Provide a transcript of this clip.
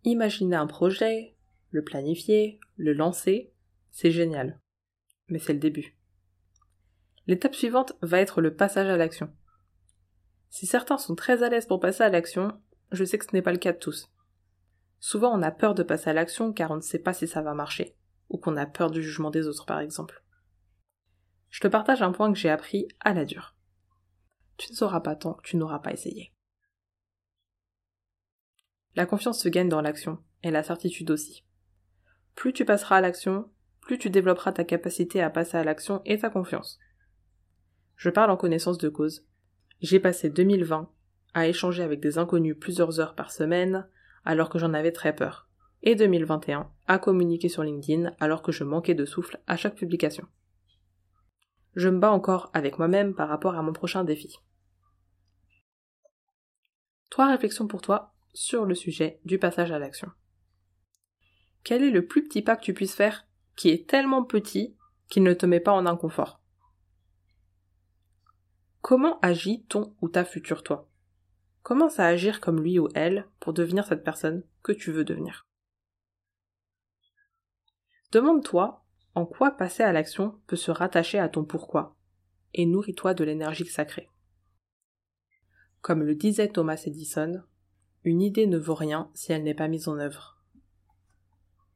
Imaginer un projet, le planifier, le lancer, c'est génial. Mais c'est le début. L'étape suivante va être le passage à l'action. Si certains sont très à l'aise pour passer à l'action, je sais que ce n'est pas le cas de tous. Souvent on a peur de passer à l'action car on ne sait pas si ça va marcher, ou qu'on a peur du jugement des autres par exemple. Je te partage un point que j'ai appris à la dure. Tu ne sauras pas tant que tu n'auras pas essayé. La confiance se gagne dans l'action, et la certitude aussi. Plus tu passeras à l'action, plus tu développeras ta capacité à passer à l'action et ta confiance. Je parle en connaissance de cause. J'ai passé 2020 à échanger avec des inconnus plusieurs heures par semaine, alors que j'en avais très peur. Et 2021 à communiquer sur LinkedIn alors que je manquais de souffle à chaque publication. Je me bats encore avec moi-même par rapport à mon prochain défi. 3 réflexions pour toi sur le sujet du passage à l'action. Quel est le plus petit pas que tu puisses faire qui est tellement petit qu'il ne te met pas en inconfort? Comment agit ton ou ta future toi? Commence à agir comme lui ou elle pour devenir cette personne que tu veux devenir. Demande-toi en quoi passer à l'action peut se rattacher à ton pourquoi et nourris-toi de l'énergie que ça crée. Comme le disait Thomas Edison, une idée ne vaut rien si elle n'est pas mise en œuvre.